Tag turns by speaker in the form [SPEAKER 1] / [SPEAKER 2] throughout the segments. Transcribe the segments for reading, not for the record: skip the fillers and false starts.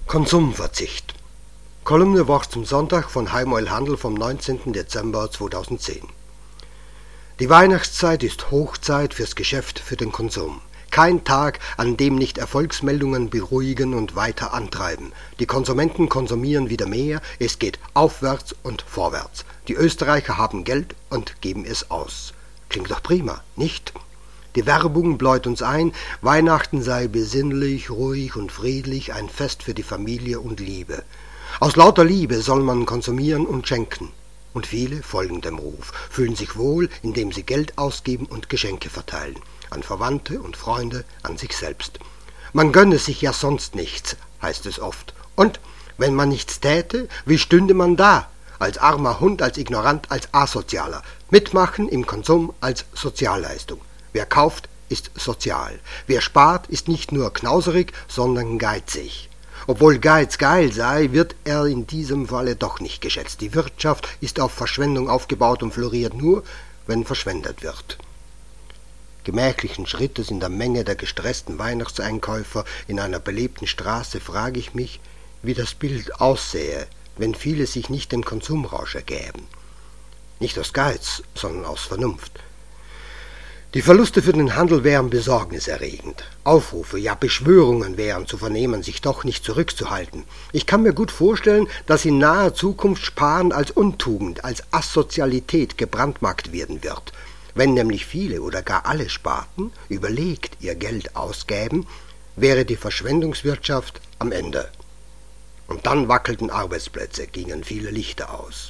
[SPEAKER 1] Konsumverzicht. Kolumne Wort zum Sonntag von Heimoil Handel vom 19. Dezember 2010. Die Weihnachtszeit ist Hochzeit fürs Geschäft, für den Konsum. Kein Tag, an dem nicht Erfolgsmeldungen beruhigen und weiter antreiben. Die Konsumenten konsumieren wieder mehr, es geht aufwärts und vorwärts. Die Österreicher haben Geld und geben es aus. Klingt doch prima, nicht? Die Werbung bläut uns ein, Weihnachten sei besinnlich, ruhig und friedlich, ein Fest für die Familie und Liebe. Aus lauter Liebe soll man konsumieren und schenken. Und viele folgen dem Ruf, fühlen sich wohl, indem sie Geld ausgeben und Geschenke verteilen. An Verwandte und Freunde, an sich selbst. Man gönne sich ja sonst nichts, heißt es oft. Und wenn man nichts täte, wie stünde man da? Als armer Hund, als ignorant, als Asozialer. Mitmachen im Konsum als Sozialleistung. Wer kauft, ist sozial. Wer spart, ist nicht nur knauserig, sondern geizig. Obwohl Geiz geil sei, wird er in diesem Falle doch nicht geschätzt. Die Wirtschaft ist auf Verschwendung aufgebaut und floriert nur, wenn verschwendet wird. Gemächlichen Schrittes in der Menge der gestressten Weihnachtseinkäufer in einer belebten Straße frage ich mich, wie das Bild aussähe, wenn viele sich nicht dem Konsumrausch ergäben. Nicht aus Geiz, sondern aus Vernunft. Die Verluste für den Handel wären besorgniserregend. Aufrufe, ja Beschwörungen wären zu vernehmen, sich doch nicht zurückzuhalten. Ich kann mir gut vorstellen, dass in naher Zukunft Sparen als Untugend, als Asozialität gebrandmarkt werden wird. Wenn nämlich viele oder gar alle Sparten überlegt ihr Geld ausgäben, wäre die Verschwendungswirtschaft am Ende. Und dann wackelten Arbeitsplätze, gingen viele Lichter aus.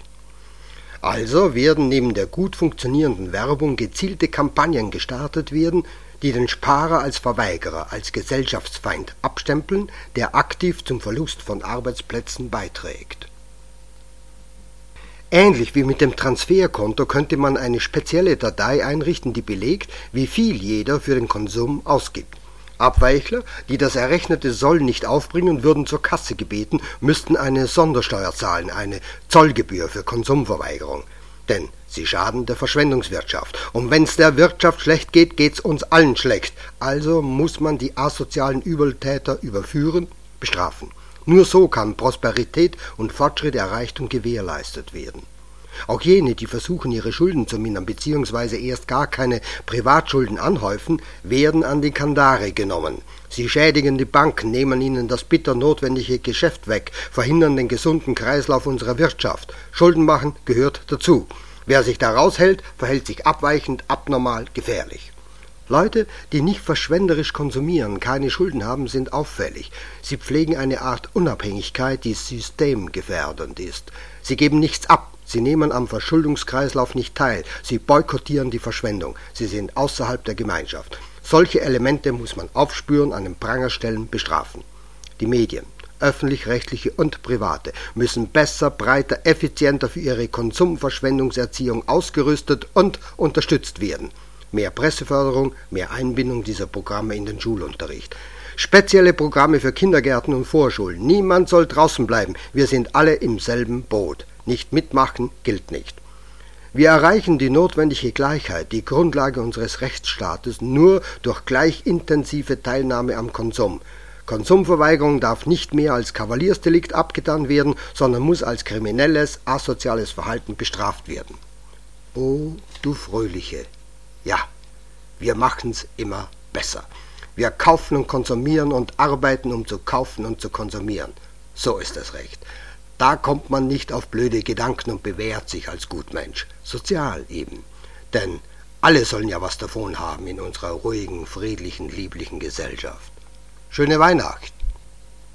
[SPEAKER 1] Also werden neben der gut funktionierenden Werbung gezielte Kampagnen gestartet werden, die den Sparer als Verweigerer, als Gesellschaftsfeind abstempeln, der aktiv zum Verlust von Arbeitsplätzen beiträgt. Ähnlich wie mit dem Transferkonto könnte man eine spezielle Datei einrichten, die belegt, wie viel jeder für den Konsum ausgibt. Abweichler, die das errechnete Soll nicht aufbringen, würden zur Kasse gebeten, müssten eine Sondersteuer zahlen, eine Zollgebühr für Konsumverweigerung. Denn sie schaden der Verschwendungswirtschaft. Und wenn's der Wirtschaft schlecht geht, geht's uns allen schlecht. Also muss man die asozialen Übeltäter überführen, bestrafen. Nur so kann Prosperität und Fortschritt erreicht und gewährleistet werden. Auch jene, die versuchen, ihre Schulden zu mindern bzw. erst gar keine Privatschulden anhäufen, werden an die Kandare genommen. Sie schädigen die Banken, nehmen ihnen das bitter notwendige Geschäft weg, verhindern den gesunden Kreislauf unserer Wirtschaft. Schulden machen gehört dazu. Wer sich da raushält, verhält sich abweichend, abnormal, gefährlich. Leute, die nicht verschwenderisch konsumieren, keine Schulden haben, sind auffällig. Sie pflegen eine Art Unabhängigkeit, die systemgefährdend ist. Sie geben nichts ab. Sie nehmen am Verschuldungskreislauf nicht teil, sie boykottieren die Verschwendung, sie sind außerhalb der Gemeinschaft. Solche Elemente muss man aufspüren, an den Pranger stellen, bestrafen. Die Medien, öffentlich-rechtliche und private, müssen besser, breiter, effizienter für ihre Konsumverschwendungserziehung ausgerüstet und unterstützt werden. Mehr Presseförderung, mehr Einbindung dieser Programme in den Schulunterricht. Spezielle Programme für Kindergärten und Vorschulen. Niemand soll draußen bleiben, wir sind alle im selben Boot. Nicht mitmachen gilt nicht. Wir erreichen die notwendige Gleichheit, die Grundlage unseres Rechtsstaates, nur durch gleich intensive Teilnahme am Konsum. Konsumverweigerung darf nicht mehr als Kavaliersdelikt abgetan werden, sondern muss als kriminelles, asoziales Verhalten bestraft werden. Oh, du Fröhliche! Ja, wir machen's immer besser. Wir kaufen und konsumieren und arbeiten, um zu kaufen und zu konsumieren. So ist das Recht. Da kommt man nicht auf blöde Gedanken und bewährt sich als Gutmensch. Sozial eben. Denn alle sollen ja was davon haben in unserer ruhigen, friedlichen, lieblichen Gesellschaft. Schöne Weihnacht!